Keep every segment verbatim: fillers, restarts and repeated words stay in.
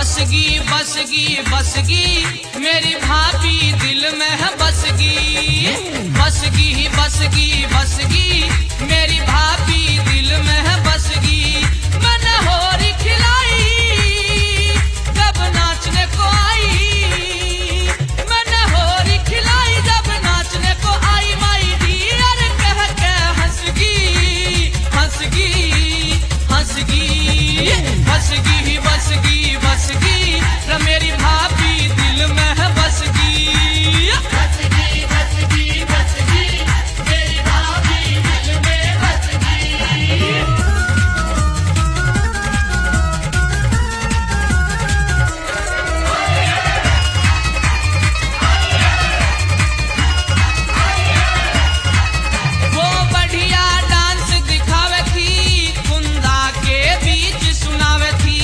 बसगी बसगी बसगी मेरी भाभी दिल में है बसगी बसगी बसगी बसगी मेरी भाभी दिल में है बसगी। मैंने होरी खिलाई जब नाचने को आई मैंने होरी खिलाई जब नाचने को आई माई डियर कह के हंसगी हंसगी हंसगी बसगी बसगी बसगी मेरी भाभी दिल में है बसगी बसगी बसगी बसगी मेरी भाभी दिल में बसगी। वो बढ़िया डांस दिखावे थी कुंदा के बीच सुनावे थी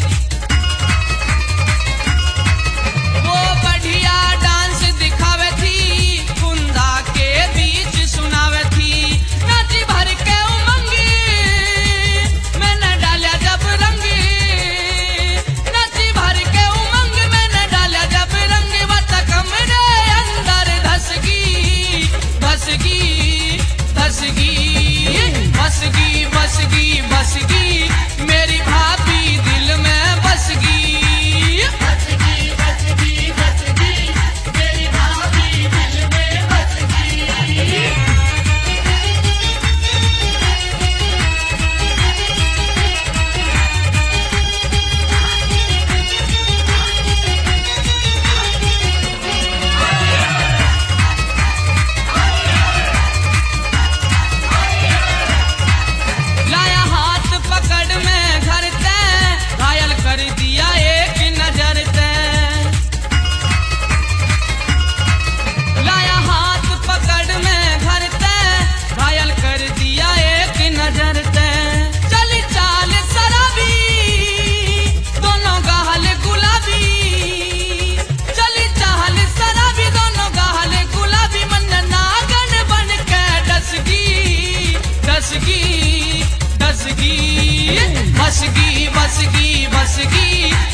वो बढ़िया डांस दिखावे थी कुंदा के बीच सुनावे थी। नाची भर के उमंगी मैंने डाला जब रंग नाची भर के उमंग मैंने डाला जब रंग वत कमरे अंदर धसगी धसगी धसगी बसगी बसगी बसगी मेरी भाभी दिल में बसगी बसगी बसगी बसगी मेरी भाभी दिल में बसगी। लाया हाथ पकड़ में घर ते घायल कर दिया एक नजर ते लाया हाथ पकड़ में घर ते घायल कर दिया एक नजर ते। चली चाल शराबी दोनों गाल गुलाबी चली चाल शराबी दोनों गाल गुलाबी मन नागन बन के डसगी डसगी डसगी बसगी बसगी बसगी